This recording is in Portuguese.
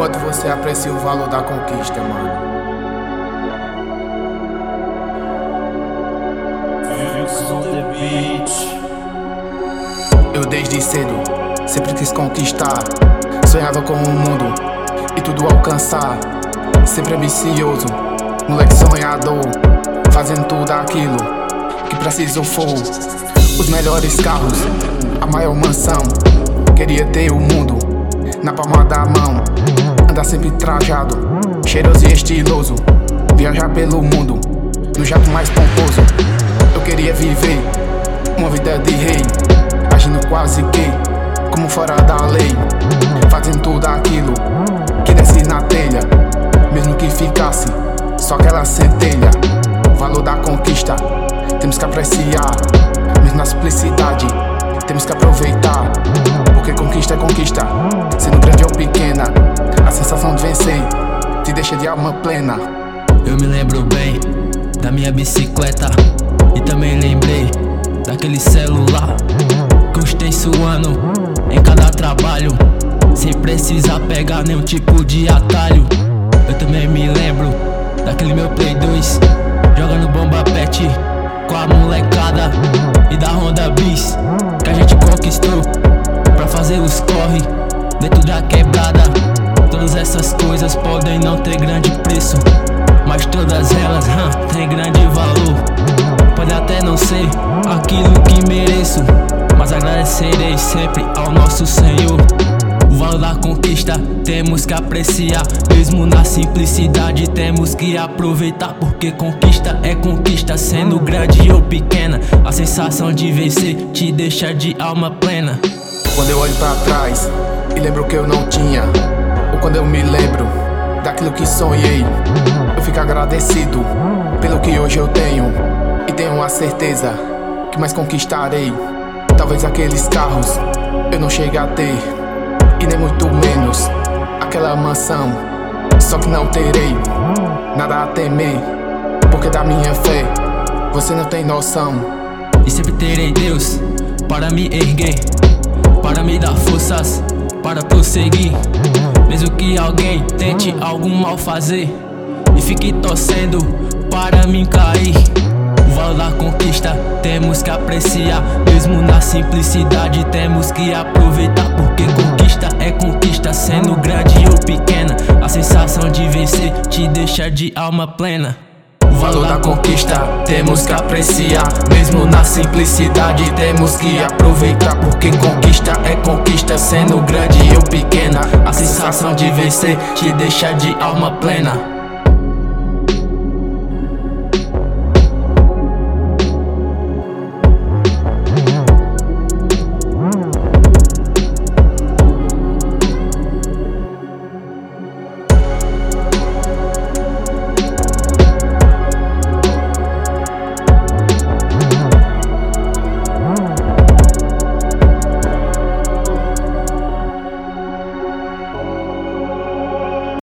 quanto você aprecia o valor da conquista, mano. Eu desde cedo sempre quis conquistar, sonhava com o mundo e tudo alcançar. Sempre ambicioso, moleque sonhador, fazendo tudo aquilo que preciso for. Os melhores carros, a maior mansão. Queria ter o mundo na palma da mão. Andar sempre trajado, cheiroso e estiloso. Viajar pelo mundo no jato mais pomposo. Eu queria viver uma vida de rei, agindo quase que como fora da lei, fazendo tudo aquilo que desce na telha, mesmo que ficasse só aquela centelha. O valor da conquista temos que apreciar, mesmo na simplicidade temos que aproveitar, porque conquista é conquista, sendo grande ou pequena. A sensação de vencer te deixa de alma plena. Eu me lembro bem da minha bicicleta e também lembrei daquele celular que eu estei suando em cada trabalho, sem precisar pegar nenhum tipo de atalho. Eu também me lembro daquele meu Play 2, jogando bomba pet com a molecada, e da Honda Bis que a gente conquistou pra fazer os corre dentro da quebrada. Todas essas coisas podem não ter grande preço, mas todas elas têm grande valor. Pode até não ser aquilo que mereço, mas agradecerei sempre ao nosso Senhor. O valor da conquista temos que apreciar, mesmo na simplicidade temos que aproveitar, porque conquista é conquista, sendo grande ou pequena. A sensação de vencer te deixa de alma plena. Quando eu olho pra trás e lembro que eu não tinha, ou quando eu me lembro daquilo que sonhei, eu fico agradecido pelo que hoje eu tenho, e tenho a certeza que mais conquistarei. Talvez aqueles carros eu não chegue a ter, e nem muito menos aquela mansão. Só que não terei nada a temer, porque da minha fé você não tem noção. E sempre terei Deus para me erguer, para me dar forças para prosseguir, mesmo que alguém tente algum mal fazer e fique torcendo para mim cair. O valor da conquista temos que apreciar, mesmo na simplicidade temos que aproveitar, porque conquista é conquista, sendo grande ou pequena. A sensação de vencer te deixa de alma plena. O valor da conquista temos que apreciar, mesmo na simplicidade temos que aproveitar, porque conquista é conquista, sendo grande ou pequena. A sensação de vencer te deixa de alma plena.